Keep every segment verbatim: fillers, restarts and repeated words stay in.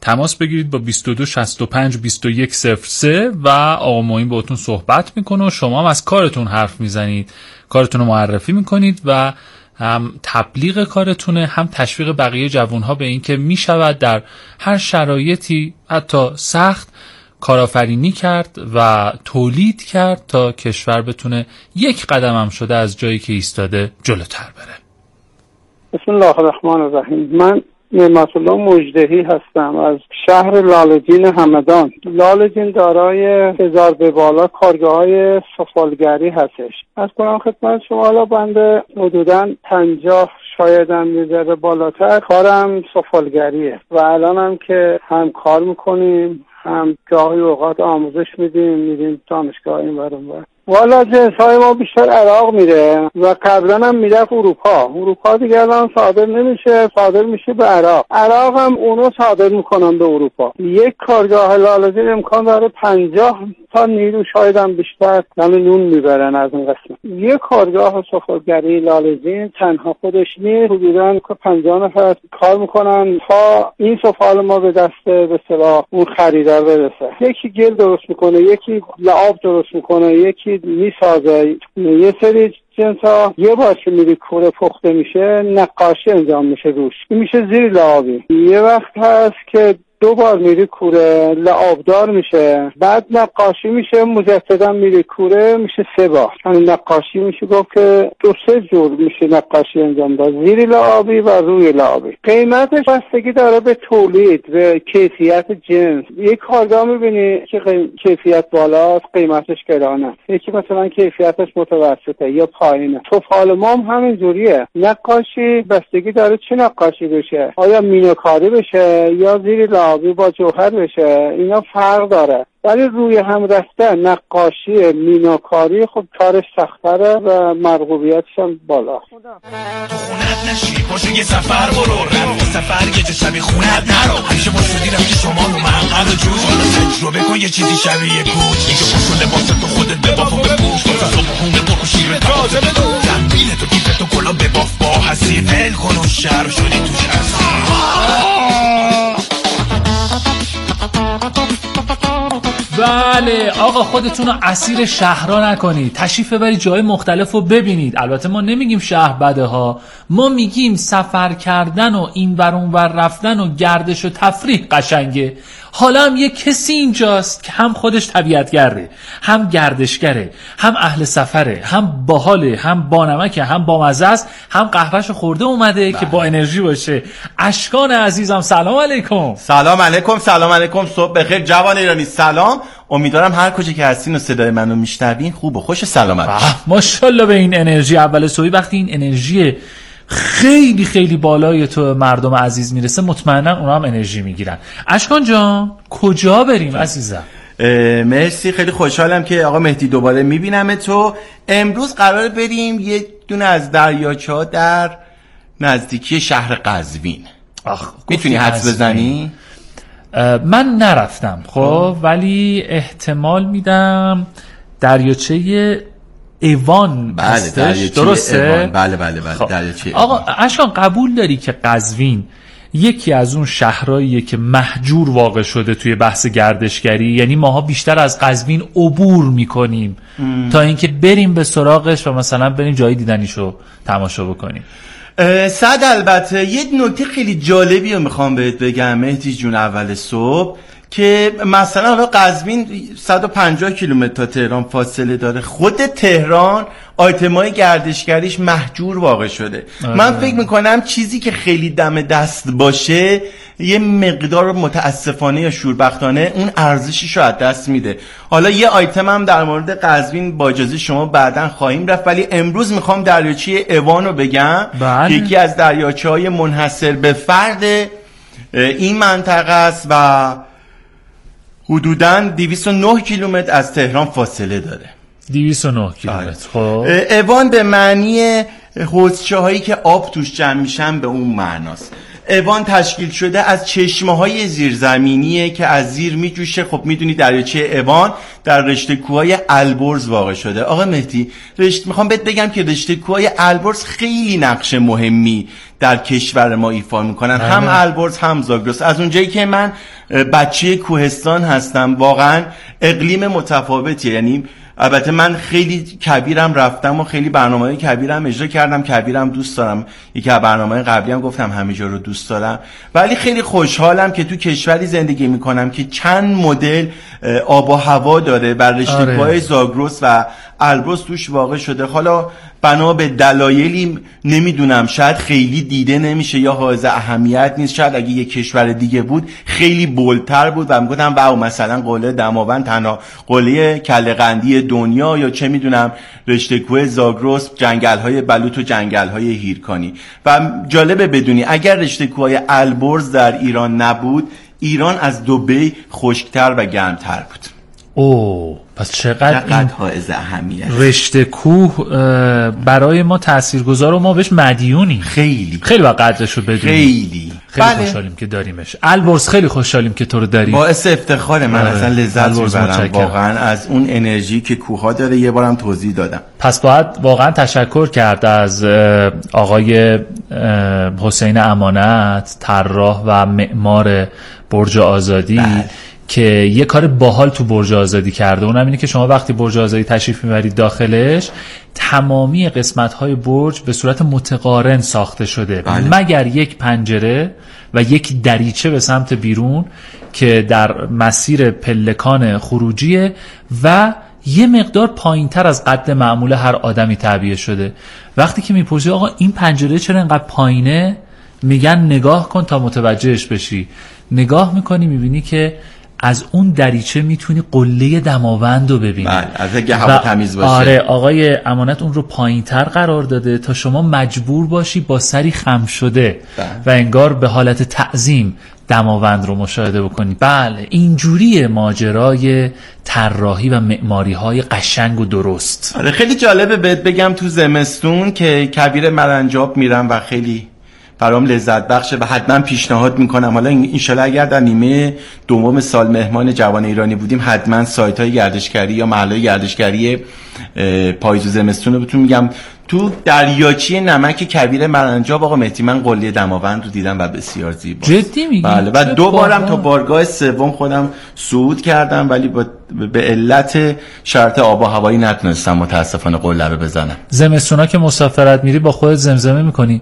تماس بگیرید با بیست و دو شصت و پنج بیست و یک صفر سه و آقا معین باهاتون صحبت میکنه و شما هم از کارتون حرف میزنید، کارتون رو معرفی میکنید و هم تبلیغ کارتونه، هم تشویق بقیه جوانها به این که میشود در هر شرایطی حتی سخت کارآفرینی کرد و تولید کرد تا کشور بتونه یک قدم هم شده از جایی که ایستاده جلوتر بره. بسم الله الرحمن الرحیم. من نعمت الله مجدهی هستم از شهر لاله‌جین همدان. لاله‌جین دارای هزار به بالا کارگاه‌های سفالگری هستش. از کنم خدمت شما، حالا بنده حدوداً پنجاه شاید هم یه ذره بالاتر کارم سفالگریه و الانم که هم کار میکنیم هم گاهی اوقات آموزش میدیم، میریم دانشگاه این ور اون ور. والا جنس‌های ما بیشتر عراق میره و قبلا هم میرفت اروپا. اروپا دیگه الان صادر نمیشه، صادر میشه به عراق. عراق هم اونو صادر میکنن به اروپا. یک کارگاه لاله‌جین امکان داره پنجاه تا نیرو شاید هم بیشتر یعنی نون میبرن از این قسمت. یک کارگاه سفالگری لاله‌جین تنها خودش نیست، حدوداً پنجاه نفر کار میکنن تا این سفال ما به دست به اصطلاح اون خریدار برسه. یکی گل درست میکنه، یکی لعاب درست میکنه، یکی میسازه. یه سری جنس ها یه بار که میری کوره پخته میشه نقاشی انجام میشه روش، این میشه زیر لعابی. یه وقت هست که دو بار میری کوره لعابدار میشه، بعد نقاشی میشه، مجددا میری کوره میشه سه بار. یعنی نقاشی میشه گفت که دو سه جور میشه نقاشی انجام داد، زیر لعابی و روی لعابی. قیمتش بستگی داره به تولید، به کیفیت جنس. یک کارگاه میبینی که قیم... کیفیت بالاست قیمتش گرانه، یکی مثلا کیفیتش متوسطه یا پایینه. سفال ما هم همین جوریه. نقاشی بستگی داره چه نقاشی بشه، آیا مینوکاری بشه یا زیر لعابی با جوهر بشه، اینا فرق داره. ولی روی هم رفته نقاشی میناکاری خب کارش سخت‌تره و مرغوبیتش هم بالا. خونت نشی پاشو یه سفر برو، رفت سفر یه جا شبیه خونت نرو، همیشه با شدی رفتی شما رو منقض و جوش، تجربه کن یه چیزی شبیه کوچ، اینجا پاشو لباست تو خودت بباف و بپوش، واسه صبح خونه برو شیر تازه بدو، زنبیل تو کیف تو کلا بباف با حسیر، ول کن و شهر شدی توش هستی. بله آقا، خودتون رو اسیر شهرها نکنید، تشریف ببرید جای مختلف رو ببینید. البته ما نمیگیم شهر بده ها، ما میگیم سفر کردن و این ور اون ور رفتن و گردش و تفریح قشنگه. حالا هم یه کسی اینجاست که هم خودش طبیعتگره، هم گردشگره، هم اهل سفره، هم باحاله، هم بانمکه، هم بامزه است، هم قهوه‌شو خورده اومده بله. که با انرژی باشه. اشکان عزیزم سلام علیکم. سلام علیکم. سلام علیکم. صبح بخیر جوان ایرانی. سلام. امیدوارم هر کجا که هستین و صدای منو میشنوین خوب و خوش سلامت باشین. ماشاءالله به این انرژی اول صبح. وقتی این انرژی خیلی خیلی بالای تو مردم عزیز میرسه مطمئنا اونا هم انرژی میگیرن. اشکان جان کجا بریم عزیزم؟ مرسی، خیلی خوشحالم که آقا مهدی دوباره میبینم تو. امروز قرار بریم یه دونه از دریاچه‌ها در نزدیکی شهر قزوین. آخ میتونی حدس بزنی؟ من نرفتم خب، ولی احتمال میدم دریاچه ایوان. بله دریاچه درسته؟ ایوان. بله بله بله خب. دریاچه آقا اشکان قبول داری که قزوین یکی از اون شهرهاییه که مهجور واقع شده توی بحث گردشگری؟ یعنی ماها بیشتر از قزوین عبور میکنیم ام. تا اینکه بریم به سراغش و مثلا بریم جایی دیدنیشو تماشا بکنیم. صد البته یه نکته خیلی جالبی رو میخوام بهت بگم مهدی جون اول صبح، که مثلا حالا قزوین صد و پنجاه کیلومتر تا تهران فاصله داره. خود تهران آیتمای گردشگریش مهجور واقع شده. آه. من فکر میکنم چیزی که خیلی دم دست باشه یه مقدار متاسفانه یا شوربختانه اون ارزشش رو از دست میده. حالا یه آیتم هم در مورد قزوین با اجازه شما بعداً خواهیم رفت، ولی امروز میخوام دریاچه ایوان رو بگم که یکی از دریاچه‌های منحصر به فرد این منطقه است و حدوداً دویست و نه کیلومتر از تهران فاصله داره. دویست و نه کیلومتر. خب ایوان به معنی حوضچه‌هایی که آب توش جمع میشن به اون معناست. اوان تشکیل شده از چشمه‌های زیرزمینیه که از زیر میجوشه. خب میدونی دریاچه اوان در رشته کوههای البرز واقع شده. آقا مهدی رشته میخوام بهت بگم که رشته کوههای البرز خیلی نقش مهمی در کشور ما ایفا میکنن، هم البرز هم زاگرس. از اونجایی که من بچه کوهستان هستم واقعا اقلیم متفاوتیه، یعنی البته من خیلی کبیرم رفتم و خیلی برنامه‌های کبیرم اجرا کردم، کبیرم دوست دارم، یکی از برنامه‌های قبلی هم گفتم همه جا رو دوست دارم، ولی خیلی خوشحالم که تو کشوری زندگی میکنم که چند مدل آب و هوا داره بر رشته کوههای زاگرس و البرز توش واقع شده. حالا بنا به دلایلی نمیدونم شاید خیلی دیده نمیشه یا حائز اهمیت نیست، شاید اگه یک کشور دیگه بود خیلی بولتر بود و میگفتم واو مثلا قله دماوند تنها قله کله‌قندی دنیا، یا چه میدونم رشته کوه زاگرس جنگل‌های بلوط و جنگل‌های هیرکانی. و جالبه بدونی اگر رشته کوههای البرز در ایران نبود، ایران از دبی خشکتر و گرمتر بود. اوه پس چقدر این حائز اهمیت رشته کوه برای ما تاثیرگذار و ما بهش مدیونیم. خیلی خیلی با قدرش رو بدونیم. خیلی خیلی بله. خوشحالیم که داریمش. البرز خیلی خوشحالیم که تو رو داریم. باعث افتخاره، من اصلا لذت میبرم واقعا از اون انرژی که کوه‌ها داره. یه بارم توضیح دادم. پس باید واقعا تشکر کرد از آقای حسین امانت، طراح و معمار برج آزادی بله. که یه کار باحال تو برج آزادی کرده. اونم اینه که شما وقتی برج آزادی تشریف میبرید داخلش، تمامی قسمت‌های برج به صورت متقارن ساخته شده بله. مگر یک پنجره و یک دریچه به سمت بیرون که در مسیر پلکان خروجیه و یه مقدار پایینتر از قد معمول هر آدمی تعبیه شده. وقتی که میپرسی آقا این پنجره چرا اینقدر پایینه، میگن نگاه کن تا متوجهش بشی. نگاه میکنی میبینی که از اون دریچه میتونی قله دماوند رو ببینی. بله از اگه هوا تمیز باشه. آره آقای امانت اون رو پایینتر قرار داده تا شما مجبور باشی با سری خم شده بله. و انگار به حالت تعظیم دماوند رو مشاهده بکنی. بله اینجوریه ماجرای طراحی و معماری های قشنگ و درست. آره خیلی جالبه بهت بگم تو زمستون که کبیر مرنجاب میرم و خیلی برام لذت بخشه و حتما پیشنهاد میکنم. حالا انشالله اگر در نیمه دوم سال مهمان جوان ایرانی بودیم حتما سایت های گردشگری یا محلهای گردشگری پاییز و زمستون رو بهتون میگم. تو دریاچه نمک کبیر مرنجاب آقا مهدی من قله دماوند رو دیدم و بسیار زیباست. جدی میگی؟ بله و دو بارم تا بارگاه سوم خودم صعود کردم ولی با به علت شرط آب و هوایی نتونستم متاسفانه قله رو بزنم. زمستونا که مسافرت میری با خودت زمزمه میکنی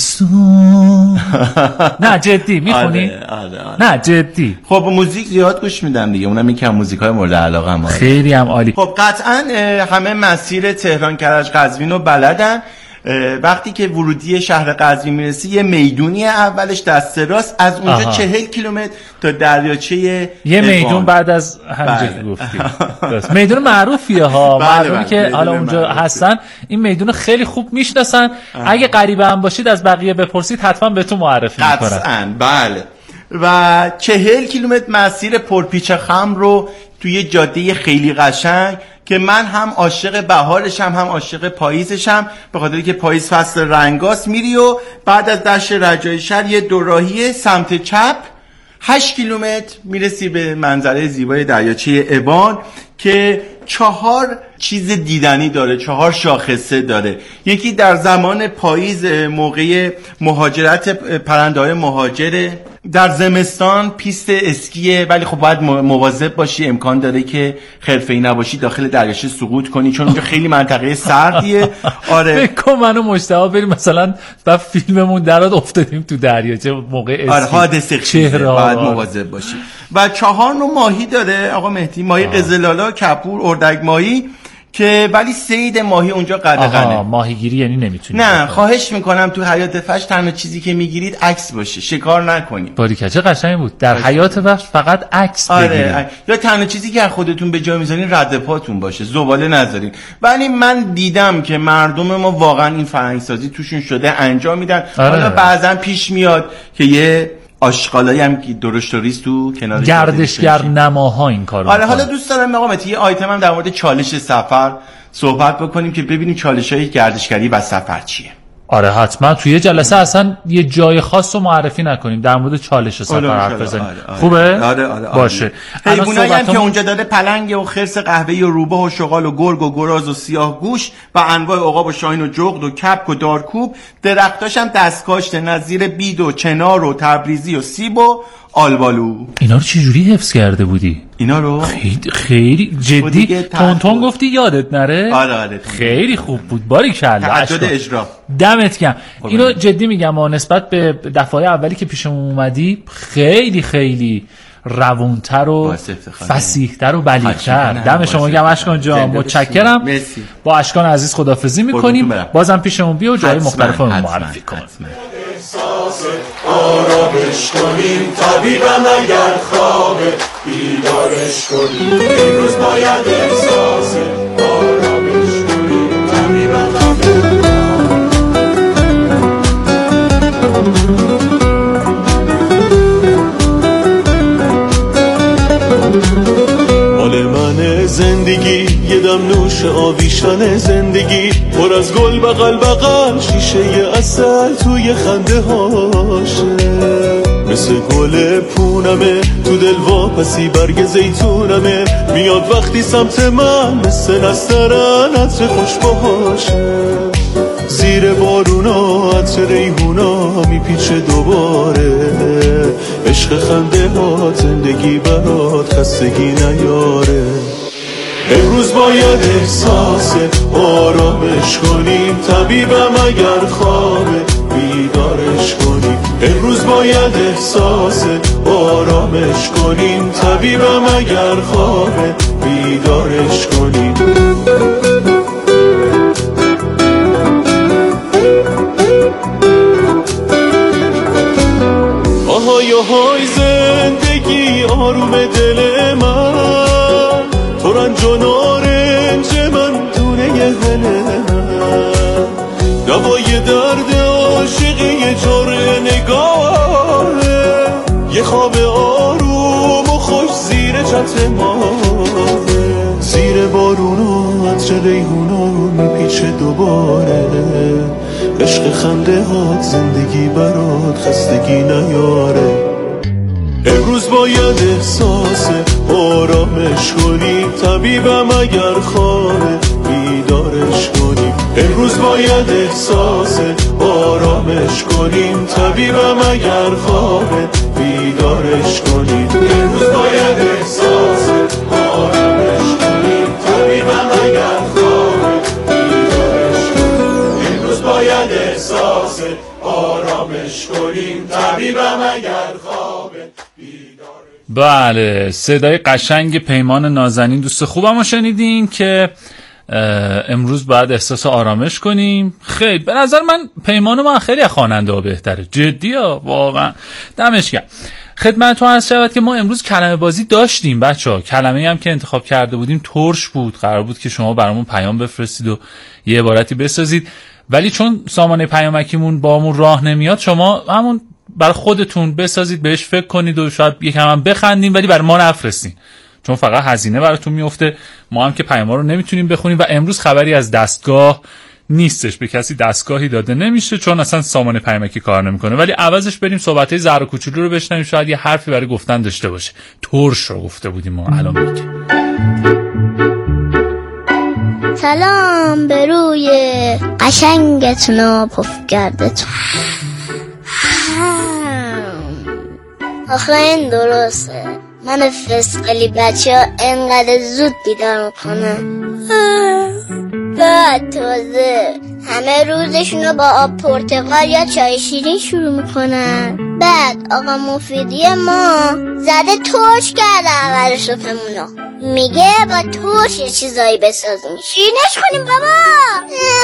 زمستون؟ نه جدی میخونی؟ آره آره آره. نه جدی. خب موزیک زیاد گوش میدم دیگه، اونم یکی از موزیکای مورد علاقه هم. خیلی هم عالی. خب قطعا همه مسیر تهران کرج قزوین رو بلدن. وقتی که ورودی شهر قزوین میرسی یه میدونی اولش دست راست، از اونجا چهل کیلومتر تا دریاچه یه میدون بعد از همینجا که گفتی میدون معروفیه ها. مردمی که حالا اونجا هستن این میدون خیلی خوب میشناسن. اگه غریبه هم باشید از بقیه بپرسید حتما بهتون معرفی میکنن. قطعا بله. و چهل کیلومتر مسیر پرپیچ خم رو توی جاده خیلی قشنگ که من هم عاشق بهارشم هم عاشق پاییزشم، به خاطر که پاییز فصل رنگاست. میری و بعد از دشت رجای شهر یه دوراهی سمت چپ هشت کیلومتر میرسی به منظره زیبای دریاچه اوان که چهار چیز دیدنی داره، چهار شاخصه داره. یکی در زمان پاییز موقع مهاجرت پرنده‌های مهاجره، در زمستان پیست اسکیه ولی خب باید مواظب باشی، امکان داره که حرفه‌ای نباشی داخل دریاچه سقوط کنی چون اونجا خیلی منطقه سردیه. آره فکر کنم منو مجتبی بریم مثلا با فیلممون درات افتادیم تو دریاچه موقع اسکی. آره حادثه خیزه باید مواظب باشی. و چهار نوع ماهی داره آقا مهدی، ماهی قزلالا، کپور، اردک ماهی که ولی صید ماهی اونجا قدغنه. ماهیگیری یعنی نمیتونی. نه خواهش میکنم تو حیات وحش تنها چیزی که میگیرید عکس باشه، شکار نکنید. باریکه چه قشنگ بود. در حیات وحش فقط عکس آره بگیرید. آره. یا تنها چیزی که خودتون به جا میذارین رد پاتون باشه، زباله نذارین. ولی من دیدم که مردم ما واقعا این فرهنگسازی توشون شده انجام میدن. آره. حالا بعضا پیش میاد که یه آشغالایی هم که درشت و ریز تو کنار گردشگر نماها این کارو آره حالا دوست دارم آقا مهدی یه آیتم هم در مورد چالش سفر صحبت بکنیم که ببینیم چالش‌های گردشگری و سفر چیه. آره حتما توی یه جلسه اصلا یه جای خاص رو معرفی نکنیم، در مورد چالش سفر حرف بزنیم. آره آره خوبه؟ آره آره آره باشه. حیوانایی هم که اونجا داره پلنگ و خرس قهوه‌ای و روباه و شغال و گرگ و گراز و سیاه گوش و انواع عقاب و شاهین و جغد و کپک و دارکوب، درختاش هم دستکاشته نظیر بید و چنار و تبریزی و سیب و آلبالو. اینا رو چجوری حفظ کرده بودی؟ اینا رو خیلی خیلی جدی تون تون گفتی یادت نره؟ آره آره خیلی خوب بود، باریکلا. تعدد اجرا دمت گرم. اینو جدی میگم و نسبت به دفعه اولی که پیشمون اومدی خیلی خیلی روونتر و فصیح‌تر و بلیغ‌تر. دم شما گرم اشکان جان، متشکرم. با اشکان عزیز خداحافظی میکنیم. بازم پیشمون بیا و جای مختلف رو معرفی کن. آرامش کنیم طبیبم اگر خوابه بیدارش کنیم، امروز باید احساس آرامش کنیم طبیبم اگر مال من زندگی یه دم نوش آویشن زندگی، پر از گل بغل بغل شیشه اصل توی خنده هاشه، مثل گل پونمه تو دل واپسی برگ زیتونمه، میاد وقتی سمت من مثل نسترن عطر خوش باشه، زیر بارونا عطر ریحونا میپیچه دوباره، عشق خنده ها زندگی برات خستگی نیاره، امروز باید احساس آرامش کنیم طبیبم اگر خوابه بیدارش کنیم، امروز باید احساس آرامش کنیم طبیبم اگر خوابه بیدارش کنیم. آهای آهای زندگی آروم دل من، تو رنج و نارنج من دونه هل من، دوای درد عاشقی یه جاره نگاهه، یه خواب آروم و خوش زیر چتر ماهه، زیر بارونا عطر ریحونا میپیچه دوباره، عشق خنده هات زندگی برات خستگی نیاره، امروز باید احساس آرامش کنیم طبیبم اگر خوابه بیدارش کنیم، امروز باید احساس آرامش کنیم طبیبم اگر خوابه بیدارش کنیم، امروز باید احساس آرامش کنیم طبیبم اگر خوابه بیدارش کنیم، امروز باید احساس آرامش کنیم طبیبم اگر خوابه. بله، صدای قشنگ پیمان نازنین دوست خوبم رو شنیدین که امروز باید احساس آرامش کنیم. خیلی به نظر من پیمان من خیلی خواننده ها بهتره، جدی ها، واقعا دمش گرم. خدمتتون عرض شود که ما امروز کلمه بازی داشتیم بچه‌ها. کلمه‌ای هم که انتخاب کرده بودیم ترش بود، قرار بود که شما برامون پیام بفرستید و یه عبارتی بسازید، ولی چون سامانه پیامکیمون باهامون راه نمیاد، شما همون برای خودتون بسازید، بهش فکر کنید و شاید یکم هم بخندیم، ولی برای ما نفرستین، چون فقط هزینه براتون میفته، ما هم که پیاما رو نمیتونیم بخونیم و امروز خبری از دستگاه نیستش، به کسی دستگاهی داده نمیشه چون اصلا سامانه پیامکی کار نمیکنه، ولی عوضش بریم صحبتای زهر و کوچولو رو بشنویم، شاید یه حرفی برای گفتن داشته باشه. ترش رو گفته بودیم ما، الان میگیم. سلام به روی قشنگتون و پفگردتون. آخه این درسته من فسقلی بچه ها انقدر زود بیدار میکنم، بعد تازه همه روزشونو با آب پرتقال یا چای شیرین شروع میکنن، بعد آقا مفیدی ما زده ترش کرده اول صبحمونو، میگه با ترش یه چیزایی بسازیم شیرینش کنیم بابا.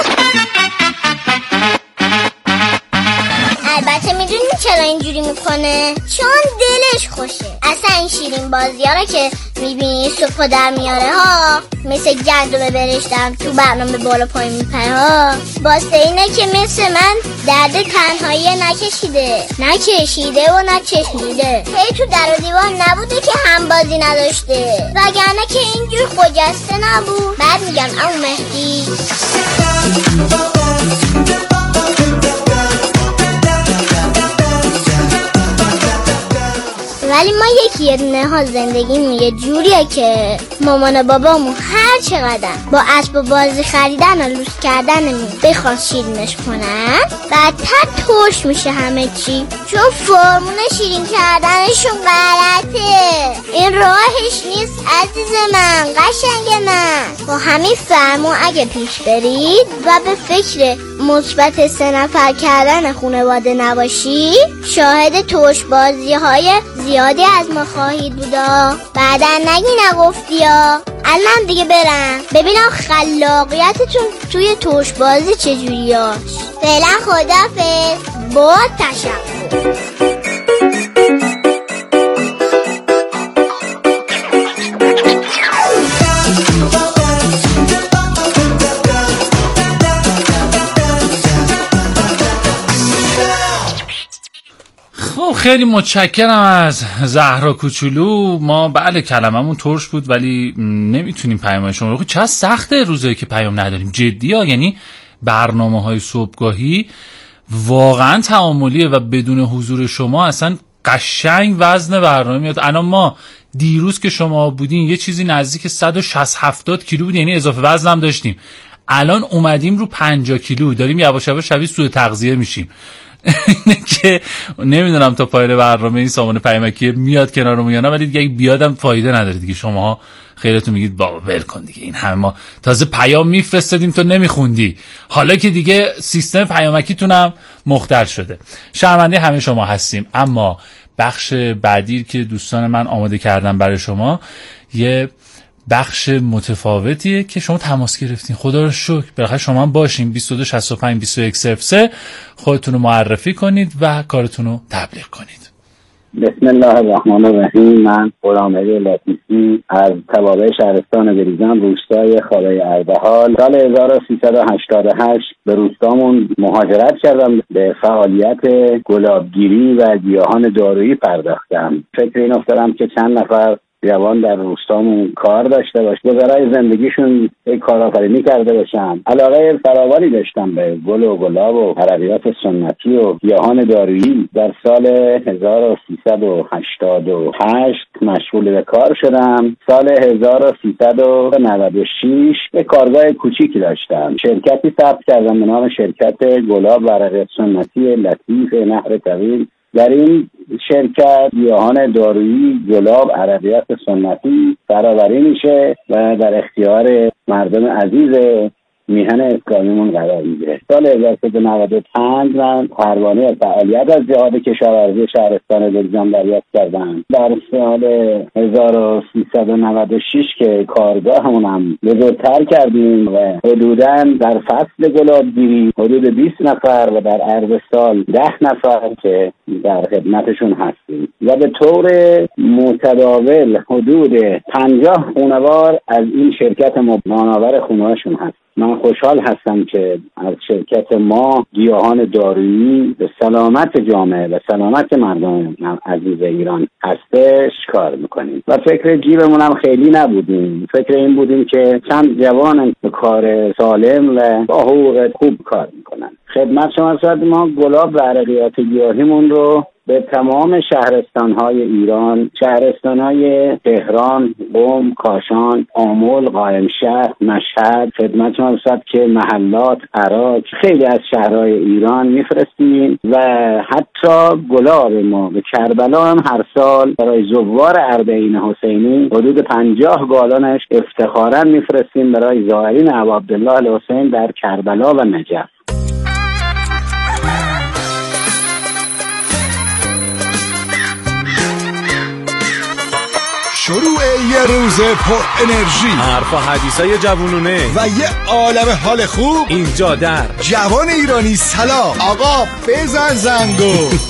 البته میدونی چرا اینجوری میکنه؟ چون دلش خوشه. اصلا این شیرین بازی ها رو که میبینی صبح در میاره ها، مثل گندم برشتم تو برنامه بالا پای میپره ها، باسته اینه که مثل من درد تنهایی نکشیده نکشیده و نچشیده، هی تو در و دیوار نبوده که هم بازی نداشته، وگرنه که اینجور خجسته نبود. بعد میگم امو مهدی ولی ما یکی یه دونه ها زندگیمون یه جوریه که مامان و بابامون هر چقدر با اسباب بازی خریدن و لوس کردنمون بخواد شیرینش کنن بعدتر ترش میشه همه چی، چون فرمون شیرین کردنشون غلطه. این راهش نیست عزیز من، قشنگ من. با همین فرمون اگه پیش برید و به فکر مثبت سه نفر کردن خانواده نباشی شاهد ترش بازی های زیادی از ما خواهید بودا. بعدا نگی نگفتی ها. الان دیگه برم ببینم خلاقیتتون توی ترش بازی چجوریاش. فعلا خدافظ، با تشکر. خب خیلی متشکرم از زهرا کوچولو. ما بله کلممون ترش بود ولی نمیتونیم پیام شما رو. چقدر سخته روزایی که پیام نداریم، جدی ها. یعنی برنامه های صبحگاهی واقعا تعاملیه و بدون حضور شما اصلا قشنگ وزن برنامه میاد. الان ما دیروز که شما بودین یه چیزی نزدیک صد و شصت هفتاد کیلو بود، یعنی اضافه وزن هم داشتیم. الان اومدیم رو پنجاه کیلو، داریم یواش یواش شبیه سوء تغذیه میشیم. اینه که نمیدونم تا پایان برنامه این سامان پیامکی میاد کنارمون یا نه، ولی دیگه بیادم فایده نداره دیگه. شماها خیلیتون میگید بابا ول کن دیگه، این همه ما تازه پیام میفرستادیم تو نمیخوندی، حالا که دیگه سیستم پیامکیتون هم مختل شده. شرمنده همه شما هستیم. اما بخش بعدی که دوستان من آماده کردن برای شما یه بخش متفاوتیه که شما تماس گرفتین. خدا رو شکر بالاخره شما هم باشین. بیست و دو شصت و پنج بیست و یک صفر سه خودتون رو معرفی کنید و کارتون رو تبلیغ کنید. بسم الله الرحمن الرحیم. من غلامعلی لطیفی از توابع شهرستان بریزان روستای خاله اردهال سال هزار و سیصد و هشتاد و هشت به روستامون مهاجرت کردم. به فعالیت گلابگیری و گیاهان دارویی پرداختم. فکر این افتادم که چند نفر جوان در روستامون کار داشته باشه، گذرای زندگیشون یک کارآفرینی کرده باشن. علاقه فراوانی داشتم به گل و گلاب و عربیات سنتی و گیاهان دارویی. در سال هزار و سیصد و هشتاد و هشت مشغول به کار شدم. سال هزار و سیصد و نود و شش یک کارگاه کوچیکی داشتم. شرکتی ثبت کردم به نام شرکت گلاب و عربیات سنتی لطیف نهر طویل. در این شرکت گیاهان دارویی، گلاب، عربیات سنتی فراوری میشه و در اختیار مردم عزیز میهن اسلامیمون قرار میگیره. سال هزار و سیصد و نود و پنج من پروانه فعالیت از جهاد کشاورزی شهرستان بریزان دریافت کردم. در سال هزار و سیصد و نود و شش که کارگاهمون هم بزرگتر کردیم و حدوداً در فصل گلابگیری حدود بیست نفر و در عرض سال ده نفر که در خدمتشون هستیم و به طور متداول حدود پنجاه خانوار از این شرکت مانور خونه‌هاشون هست. من خوشحال هستم که از شرکت ما گیاهان دارویی به سلامت جامعه و سلامت مردم عزیز ایران هستش کار میکنیم و فکر جیبمون هم خیلی نبودیم. فکر این بودیم که چند جوان به کار سالم و با حقوق خوب کار میکنن. خدمت شما صد ما گلاب و عرقیات گیاهیمون رو به تمام شهرستان‌های ایران، شهرستان‌های تهران، قم، کاشان، آمل، قائمشهر، مشهد، خدمت شما رسد که محلات، عراق، خیلی از شهرهای ایران میفرستیم و حتی گلاب ما به کربلا هم هر سال برای زوار اربعین حسینی حدود پنجاه گالونش افتخاراً میفرستیم برای زائرین ابا عبدالله الحسین در کربلا و نجف. شروع یه روز پر انرژی، حرف و حدیثای جوونونه و یه عالم حال خوب اینجا در جوان ایرانی. سلام آقا بزن زنگو.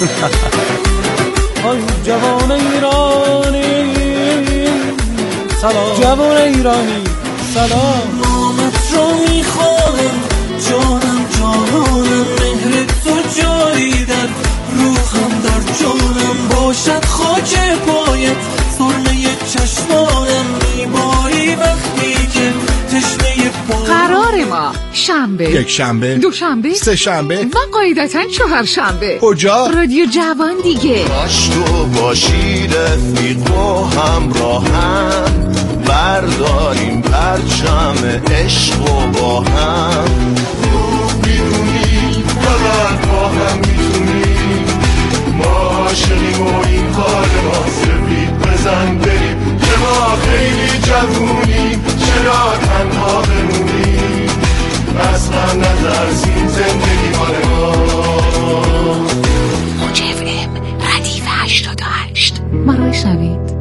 آی جوان ایرانی سلام، جوان ایرانی سلام. نامت رو میخوانم جانم جانانم، مهر تو جاری در روحم در جانم باشد. خاک پایت سرمه چشمانم میباری وقتی که تشنه پا. قرار ما شنبه، یک شنبه، دو شنبه، سه شنبه و قاعدتاً چهار شنبه. کجا؟ رادیو جوان دیگه. باش تو باشی رفیق و همراهم، برداریم پرچم عشق و با هم خوب میدونی فقط با هم میتونیم، ما عاشقیم و این کار ما سفید بزن بریم که ما خیلی جوونیم، چرا تنها بمونیم، اصلا نترسیم زندگی مال ما. موج اف ام ردیف هشتاد و هشت مرای شنید.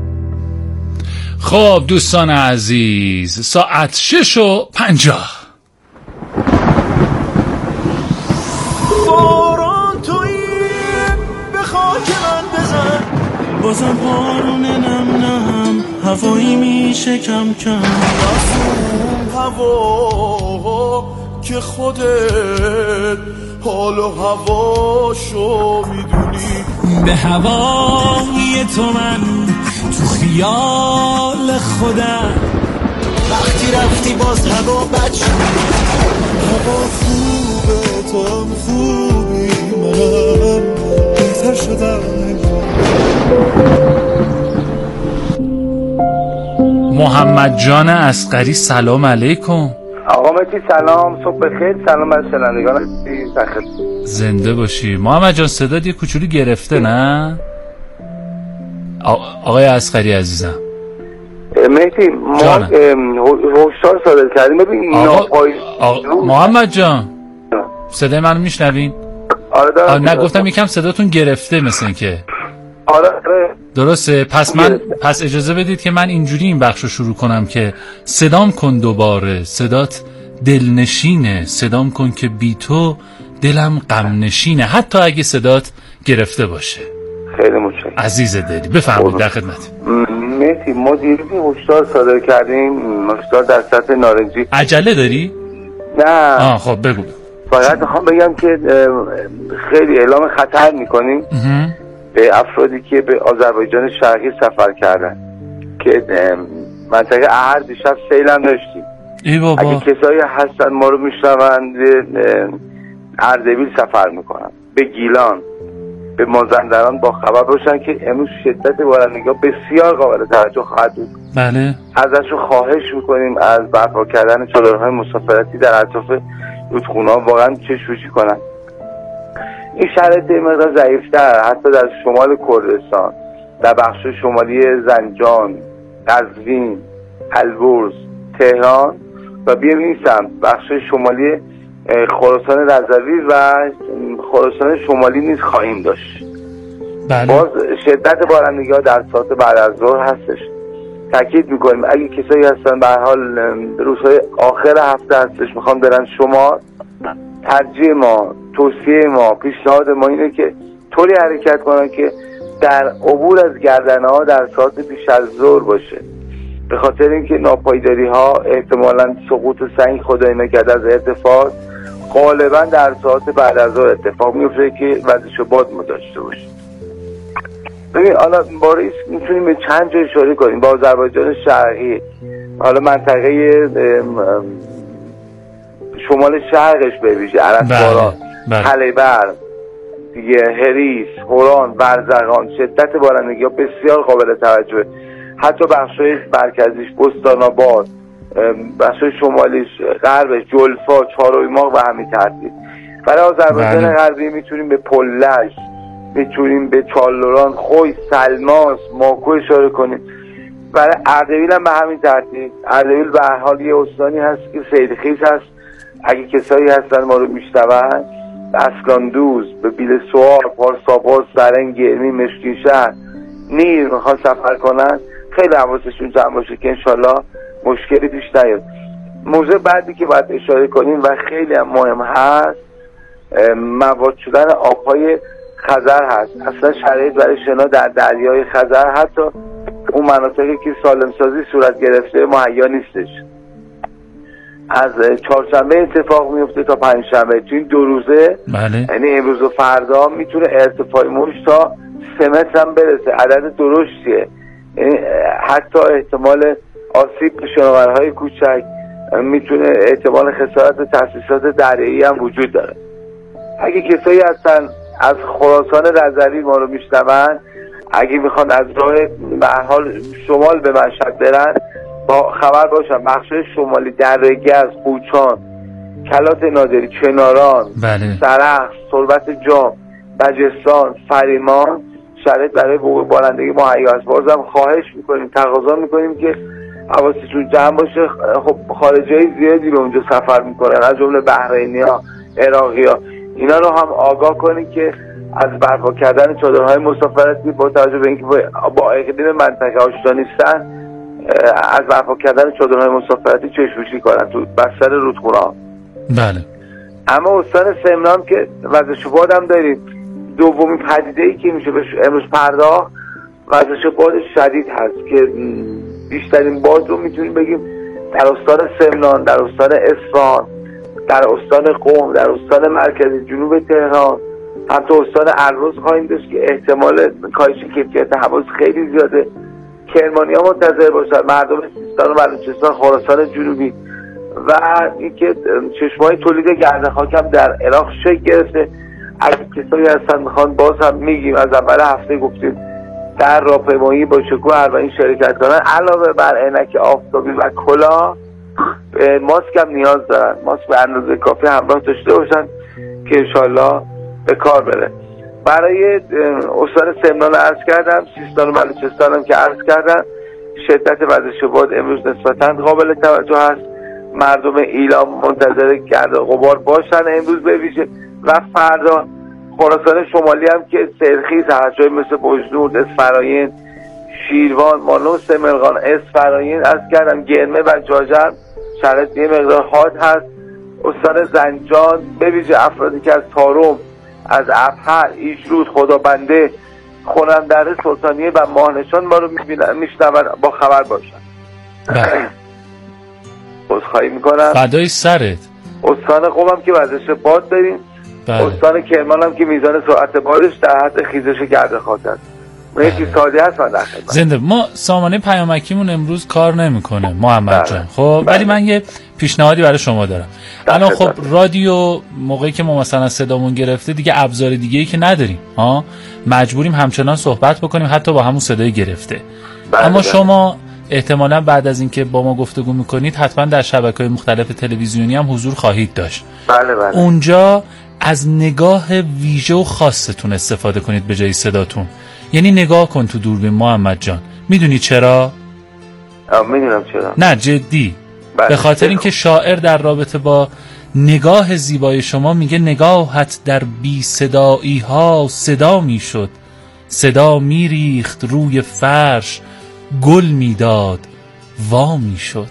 خب دوستان عزیز، ساعت شش و پنجاه. باران تویی به خاک من بزن، بازم بارون نم نم هوایی میشه کم کم، رفتون هوا که خودت حال و هواشو میدونی، به هوای تو من تو خیال خودم، وقتی رفتی باز هوا بد شد، هوا خوبه تو هم خوبی منم بهتر شدم. محمد جان اصغری سلام علیکم. آقا مهدی سلام، صبح بخیر. سلام بر شنوندگان عزیز. زنده باشی. محمد جان صدات یه کوچولو گرفته نه؟ آقای اصغری عزیزم مهدی ما هشدار صادر کردیم. ببین ناپای محمد جان صدای منو میشنوین؟ آره دارم. نه گفتم یکم صداتون گرفته مثل این که. آره آره درسته. پس من پس اجازه بدید که من اینجوری این بخش رو شروع کنم که صدام کن دوباره، صدات دلنشینه، صدام کن که بی تو دلم غم نشینه، حتی اگه صدات گرفته باشه. خیلی متشکرم عزیز دلی. بفرمایید در خدمت. مهدی ما دیروزی هشدار صادر کردیم، هشدار در سطح نارنجی. عجله داری؟ نه آه خب بگو. فقط میخوام بگم که خیلی اعلام خطر میکنیم به افرادی که به آذربایجان شرقی سفر کردن که منطقه اهر دیشب سیل هم داشتیم. ای بابا. اگه کسایی هستن ما رو میشنون اردبیل سفر میکنن، به گیلان، به مازندران با خبر باشن که امروز شدت بارندگی بسیار قابل توجه خواهد بود. بله. ازشون خواهش میکنیم از برپا کردن چادرهای مسافرتی در اطراف رودخونه‌ها واقعا چشم‌پوشی کنن. این شرایط مقدار ضعیف‌تر حتی در شمال کردستان، در بخش شمالی زنجان، قزوین، البرز، تهران و بیایم این سمت بخش شمالی خراسان رضوی و خراسان شمالی نیز خواهیم داشت. بله. باز شدت بارندگی ها در ساعت بعد از ظهر هستش. تاکید میکنیم اگه کسایی هستن به هر حال روزهای آخر هفته هستش میخوام برن شمال، ترجیح ما، توصیه ما، پیشنهاد ما اینه که طوری حرکت کنن که در عبور از گردنه ها در ساعت پیش از ظهر باشه، به خاطر اینکه ناپایداری ها احتمالاً سقوط سنگ خدای نکرده از ارتفاع غالبا در ساعت بعد از ظهر اتفاق میفته که وزش باد ما داشته باشه. ببین حالا با رئیس میتونیم به چند جا اشاره کنیم. با آذربایجان شرقی، حالا منطقه شمال شرقش به ویژه عرسباران، خلیبر، دیگه هریس، هوران، برزغان، شدت بارندگی ها بسیار قابل توجهه. حتی بخشای مرکزیش، بستان‌آباد، بخشای شمالیش، غربش، جلفا، چهارماغ و همین ترتیب. برای آذربایجان غربی میتونیم به پلش، میتونیم به چالوران، خوی، سلماس، ماکو اشاره کنیم. برای اردبیل هم به همین ترتیب. اردبیل به هر حال یه استانی هست که سیلخیز هست. اگه کسایی هستن ما رو میشنون، اسکاندوز، به بیلسوار، پارساپاس، سرنگ، گرمی، مشکین شهر، نیر میخوان سفر کنن، خیلی حواسشون جمع باشه که انشالله مشکلی پیش نیاد. موضوع بعدی که باید اشاره کنیم و خیلی هم مهم هست، مواد شدن آبهای خزر هست. اصلا شرایط برای شنا در دریای خزر حتی اون مناطقی که سالم سازی صورت گرفته مهیا نیستش. از چهارشنبه اتفاق میفته تا پنجشنبه، تو این دو روزه، بله. یعنی امروز و فردا میتونه ارتفاع موج تا سه متر هم برسه. عدد درشتیه، یعنی حتی احتمال آسیب به شناورهای کوچک میتونه احتمال خسارت تاسیسات دریایی هم وجود داره. اگه کسایی هستن از خراسان رضوی ما رو میشنون، اگه میخوان از راه به هر حال شمال به مشهد برن، با خبر باشن بخشای شمالی درگز، قوچان، کلات نادری، کناران، بله. سرخس، تربت جام، بجستان، فریمان شرایط برای بارندگی مهیا است. بازم خواهش میکنیم، تقاضا میکنیم که حواستون جمع باشه. خب خارجی زیادی به اونجا سفر میکنن، از جمله بحرینیا، عراقیا، اینا رو هم آگاه کنید که از برپا کردن چادرهای مسافرتی با توجه به اینکه با اقلیم منطقه آشنا نیستن، از برپا کردن چادرهای مسافرتی چشم‌پوشی کنن تو بستر رودخونه‌ها. بله. اما استان سمنان که وزش باد هم داریم، دومین پدیده‌ای که میشه بهش امروز پرداخت وزش باد شدید هست که بیشترین باد رو میتونیم بگیم در استان سمنان، در استان اصفهان، در استان قم، در استان مرکزی جنوب تهران، حتی استان البرز خواهیم داشت که احتمال کاهش کیفیت هوا خیلی زیاده. کرمانی‌ها منتظر باشن، مردم سیستان و بلوچستان، خراسان جنوبی و اینکه چشمه‌های تولید گرد خاک هم در عراق شکل گرفته. اگه کسایی هستن میخوان باز هم میگیم از اول هفته گفتیم در راهپیمایی با شکوه اربعین شرکت کنن، علاوه بر عینک آفتابی و کلاه ماسک هم نیاز دارن. ماسک به اندازه کافی همراه داشته باشن که انشالله به کار بره. برای استان سمنان عرض کردم، سیستان و بلوچستان هم که عرض کردم، شدت وزش باد امروز نسبتاً قابل توجه هست. مردم ایلام منتظر گرد و غبار باشن امروز به ویژه و فردا. خراسان شمالی هم که سرخیز هست، جای مثل بجنورد، اسفراین، شیروان، مانوس، مرغان، اسفراین از کردم، گرمه و جاجر شرایط یه مقدار حاد هست. استان زنجان به ویژه افرادی که از تارم، از ابهر، ایشرود، خدابنده، خونندره، سلطانیه و ماهنشان ما رو میشنون با خبر باشن. عذرخواهی میکنم. فدای سرت. استان قم هم که وزش باد داریم. بله. استان کرمان هم که میزان سرعت بادش در حد خیزش گرد خاک است. من یکی ساده هست من در خدمت. زنده ما سامانه پیامکیمون امروز کار نمیکنه محمد جان. خب ولی من یه پیشنهادی برای شما دارم. الان خب رادیو موقعی که ما مثلا صدامون گرفته دیگه ابزار دیگه‌ای که نداریم ها، مجبوریم همچنان صحبت بکنیم حتی با همون صدای گرفته. بله اما بله. شما احتمالاً بعد از اینکه با ما گفتگو میکنید حتما در شبکه‌های مختلف تلویزیونی هم حضور خواهید داشت. بله بله. اونجا از نگاه ویژه و خاصتون استفاده کنید به جای صداتون. یعنی نگاه کن تو دوربین محمد جان. میدونی چرا؟ میدونم چرا. نه جدی. بله. به خاطر اینکه شاعر در رابطه با نگاه زیبای شما میگه نگاهت در بی صدایی ها صدا میشد، صدا میریخت روی فرش، گل میداد وا میشد.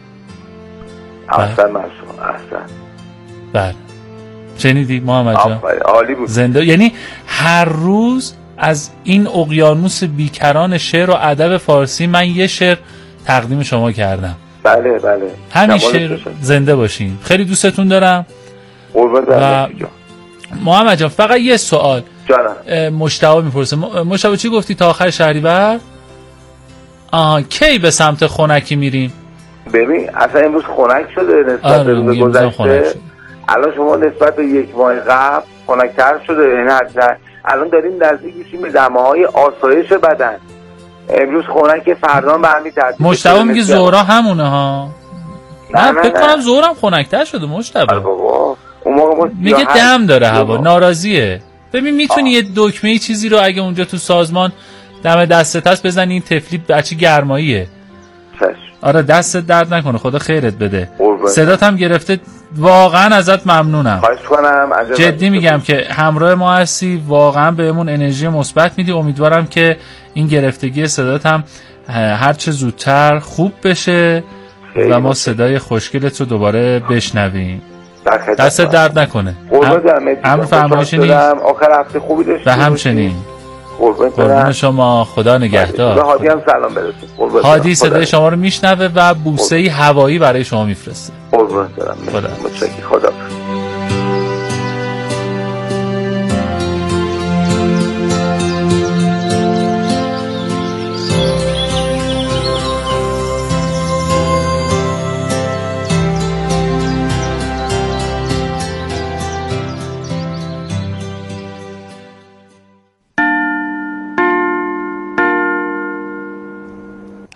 احسن مرشون احسن. بله شنیدی محمد جان؟ عالی بود. زنده. یعنی هر روز از این اقیانوس بیکران شعر و ادب فارسی من یه شعر تقدیم شما کردم. بله بله. همین شعر. زنده باشین. خیلی دوستتون دارم. قربان دارم. محمد جان فقط یه سوال. جانم. مشتاق میپرسه. مشتاق چی گفتی تا آخر شهریور؟ آها کی به سمت خنکی میریم؟ ببین اصلا امروز خنک شده نسبت به روز گذشته. الان شما نسبت به یک ماه قبل خنک‌تر شده. یعنی الان داریم نزدیک میشیم به دماهای آسایش بدن. امروز خنک، فردا به همین ترتیب. مشتبه میگه زهرا همونه ها. نه فکر کنم زهرم خنک‌تر شده مشتبه. بابا اون موقع میگه دم داره هوا، ناراضیه. ببین میتونی یه دکمه چیزی رو اگه اونجا تو سازمان دم دستت هست بزنی، این تفلی بچه گرماییه. چش. آره دستت درد نکنه، خدا خیرت بده. صدات هم گرفته، واقعا ازت ممنونم. خواهش کنم. جدی میگم که همراه ما هستی، واقعا بهمون انرژی مثبت میدی. امیدوارم که این گرفتگی صدات هم هر چه زودتر خوب بشه و ما صدای خوشگلت رو دوباره بشنویم. دست درد نکنه. امر فرمایشی نیست. آخر هفته خوبی داشتی. و همچنین قربون شما، خدا نگهدار. به هادی هم سلام برسید. هادی صدای شما رو میشنوه و بوسه‌ای هوایی برای شما میفرسته. قربون دارم. خدا متشکرم. خدا.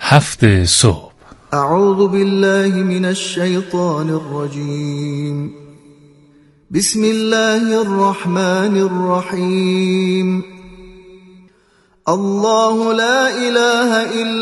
هفت صبح. اعوذ بالله من الشیطان الرجیم. بسم الله الرحمن الرحیم. الله لا اله الا